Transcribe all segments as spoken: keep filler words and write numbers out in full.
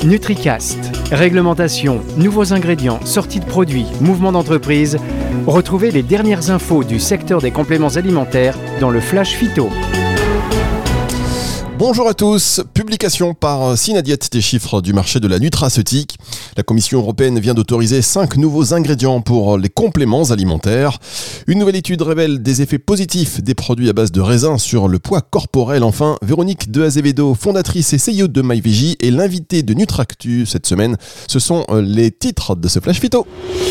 NutriCast. Réglementation, nouveaux ingrédients, sorties de produits, mouvements d'entreprise. Retrouvez les dernières infos du secteur des compléments alimentaires dans le Flash Phyto. Bonjour à tous, publication par Synadiète des chiffres du marché de la nutraceutique. La Commission européenne vient d'autoriser cinq nouveaux ingrédients pour les compléments alimentaires. Une nouvelle étude révèle des effets positifs des produits à base de raisin sur le poids corporel. Enfin, Véronique de Azevedo, fondatrice et C E O de MyVeggie, est l'invitée de Nutractu cette semaine. Ce sont les titres de ce Flash Phyto.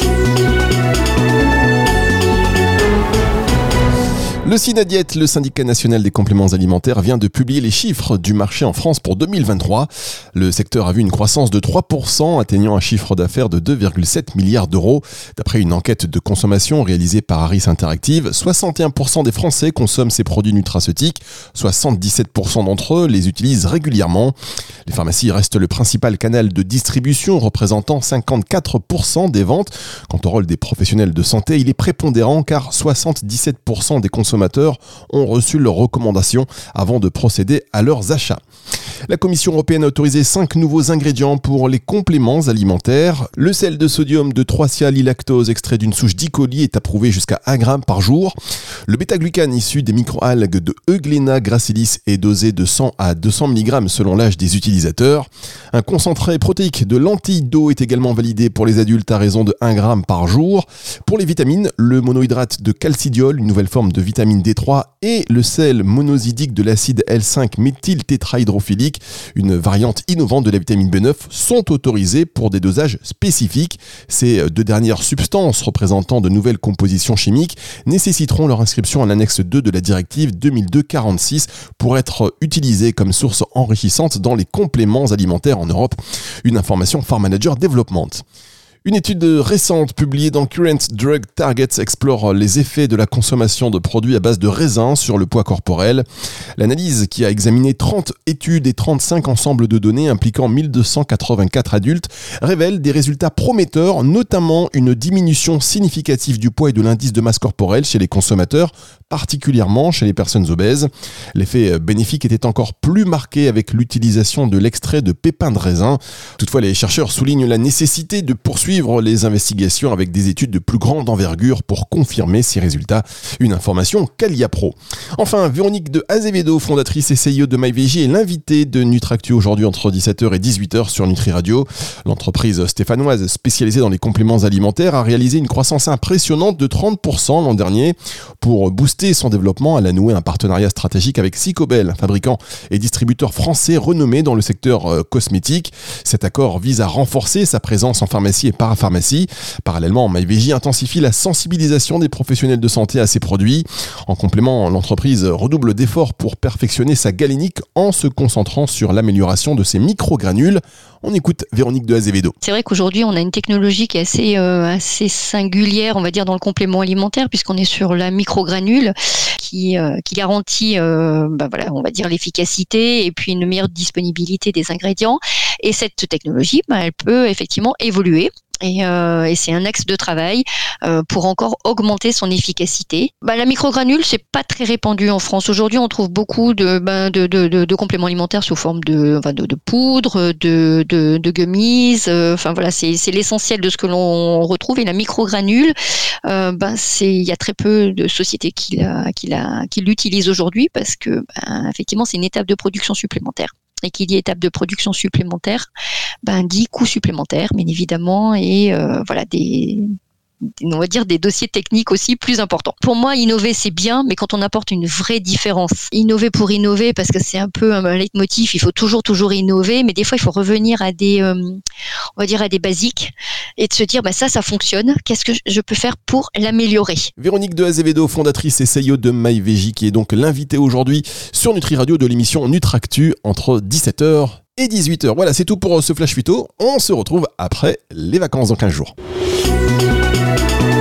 Le Synadiète, le syndicat national des compléments alimentaires, vient de publier les chiffres du marché en France pour deux mille vingt-trois. Le secteur a vu une croissance de trois pour cent, atteignant un chiffre d'affaires de deux virgule sept milliards d'euros. D'après une enquête de consommation réalisée par Harris Interactive, soixante et un pour cent des Français consomment ces produits nutraceutiques. soixante-dix-sept pour cent d'entre eux les utilisent régulièrement. Les pharmacies restent le principal canal de distribution, représentant cinquante-quatre pour cent des ventes. Quant au rôle des professionnels de santé, il est prépondérant car soixante-dix-sept pour cent des consommateurs ont reçu leurs recommandations avant de procéder à leurs achats. La Commission européenne a autorisé cinq nouveaux ingrédients pour les compléments alimentaires. Le sel de sodium de trois sialylactose extrait d'une souche d'E. coli est approuvé jusqu'à un gramme par jour. Le bêta-glucane issu des microalgues de Euglena gracilis est dosé de cent à deux cents milligrammes selon l'âge des utilisateurs. Un concentré protéique de lentilles d'eau est également validé pour les adultes à raison de un gramme par jour. Pour les vitamines, le monohydrate de calcidiol, une nouvelle forme de vitamine D trois, et le sel monozydique de l'acide L cinq méthyltétrahydrophilique, une variante innovante de la vitamine B neuf, sont autorisés pour des dosages spécifiques. Ces deux dernières substances représentant de nouvelles compositions chimiques nécessiteront leur inscription à l'annexe deux de la directive deux mille deux quarante-six pour être utilisées comme source enrichissante dans les compléments alimentaires en Europe. Une information Farm Manager Development. Une étude récente publiée dans Current Drug Targets explore les effets de la consommation de produits à base de raisin sur le poids corporel. L'analyse, qui a examiné trente études et trente-cinq ensembles de données impliquant mille deux cent quatre-vingt-quatre adultes, révèle des résultats prometteurs, notamment une diminution significative du poids et de l'indice de masse corporelle chez les consommateurs, particulièrement chez les personnes obèses. L'effet bénéfique était encore plus marqué avec l'utilisation de l'extrait de pépins de raisin. Toutefois, les chercheurs soulignent la nécessité de poursuivre les investigations avec des études de plus grande envergure pour confirmer ces résultats. Une information Calia Pro. Enfin, Véronique de Azevedo, fondatrice et C E O de MyVeggie, est l'invitée de Nutractu aujourd'hui entre dix-sept heures et dix-huit heures sur Nutri Radio. L'entreprise stéphanoise spécialisée dans les compléments alimentaires a réalisé une croissance impressionnante de trente pour cent l'an dernier. Pour booster son développement, elle a noué un partenariat stratégique avec Sycobel, fabricant et distributeur français renommé dans le secteur cosmétique. Cet accord vise à renforcer sa présence en pharmacie et parapharmacie. Parallèlement, MyVeggie intensifie la sensibilisation des professionnels de santé à ces produits. En complément, l'entreprise redouble d'efforts pour perfectionner sa galénique en se concentrant sur l'amélioration de ses microgranules. On écoute Véronique de Azevedo. C'est vrai qu'aujourd'hui, on a une technologie qui est assez, euh, assez singulière, on va dire, dans le complément alimentaire, puisqu'on est sur la microgranule qui, euh, qui garantit, euh, bah voilà, on va dire, l'efficacité et puis une meilleure disponibilité des ingrédients. Et cette technologie, bah, elle peut effectivement évoluer. Et, euh, et c'est un axe de travail euh, pour encore augmenter son efficacité. Bah, la microgranule, c'est pas très répandu en France. Aujourd'hui, on trouve beaucoup de, bah, de, de, de, de compléments alimentaires sous forme de, enfin, de, de poudre, de, de, de gummies. Euh, enfin voilà, c'est, c'est l'essentiel de ce que l'on retrouve. Et la microgranule, euh, bah, c'est, il y a très peu de sociétés qui, la, qui, la, qui l'utilisent aujourd'hui parce que, bah, effectivement, c'est une étape de production supplémentaire. Et qui dit étape de production supplémentaire, ben dit coûts supplémentaires, bien évidemment, et euh, voilà des, on va dire des dossiers techniques aussi plus importants. Pour moi, innover c'est bien, mais quand on apporte une vraie différence, innover pour innover, parce que c'est un peu un leitmotiv, il faut toujours toujours innover, mais des fois il faut revenir à des, euh, on va dire à des basiques et de se dire, bah ça, ça fonctionne. Qu'est-ce que je peux faire pour l'améliorer ? Véronique de Azevedo, fondatrice et C E O de MyVeggie, qui est donc l'invitée aujourd'hui sur Nutri Radio de l'émission Nutractu entre dix-sept heures et dix-huit heures. Voilà, c'est tout pour ce Flash Phyto. On se retrouve après les vacances dans quinze jours.